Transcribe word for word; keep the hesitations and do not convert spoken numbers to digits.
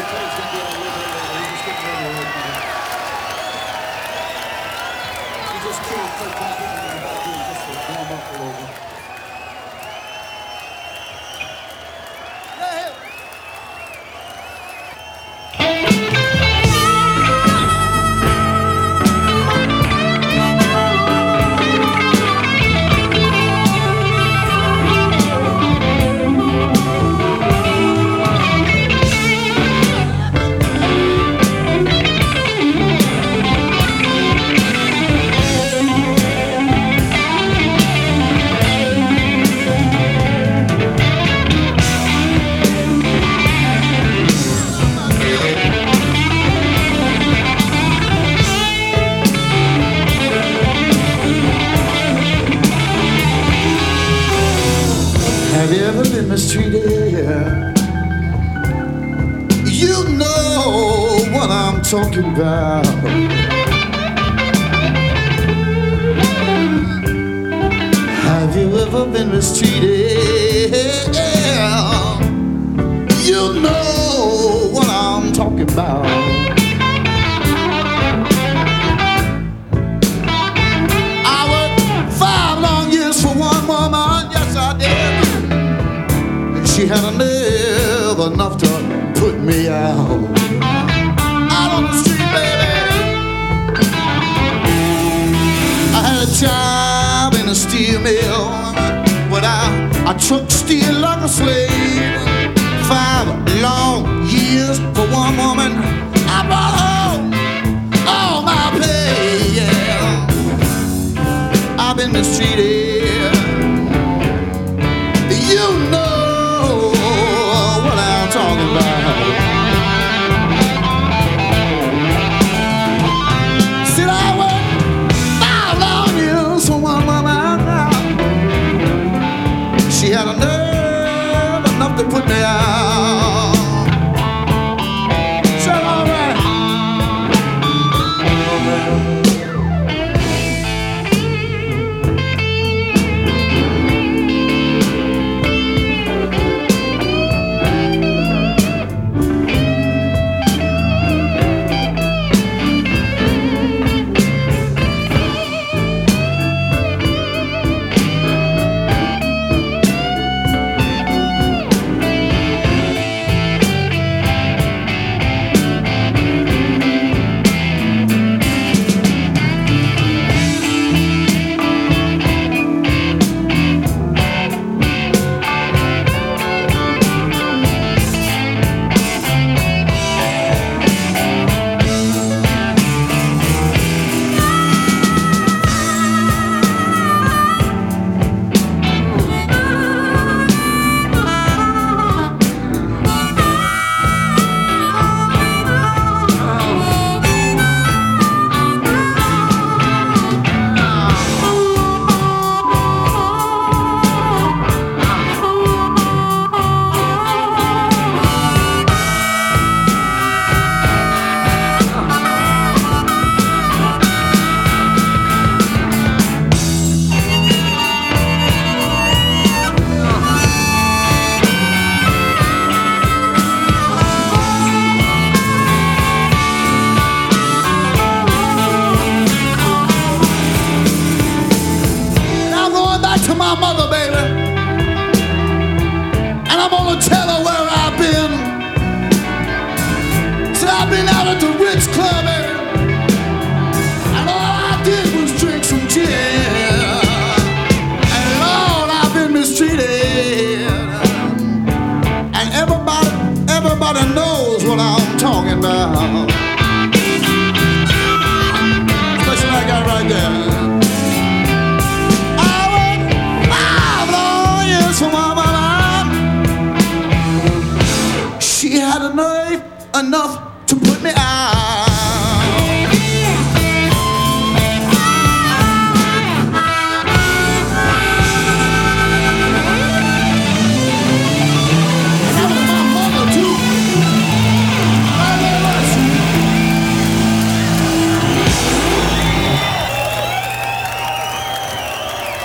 Have you ever been mistreated? You know what I'm talking about. Have you ever been mistreated? You know what I'm talking about. I worked five long years for one woman, yes I did. She had a nerve enough to put me out. Out on the street, baby. I had a job in a steel mill when I, I took steel like a slave. Five long years for one woman. I brought home all my pay, yeah. I've been mistreated. You know talking about. Said I worked five long years for one woman. She had a nerve enough to put me out. Said all right. My mother, baby, and I'm gonna tell her where I've been. So I've been out at the Ritz Club, baby, and all I did was drink some gin. And Lord, I've been mistreated. And everybody, everybody knows what I'm talking about. Especially that guy right there. For my mama, she had a nerve enough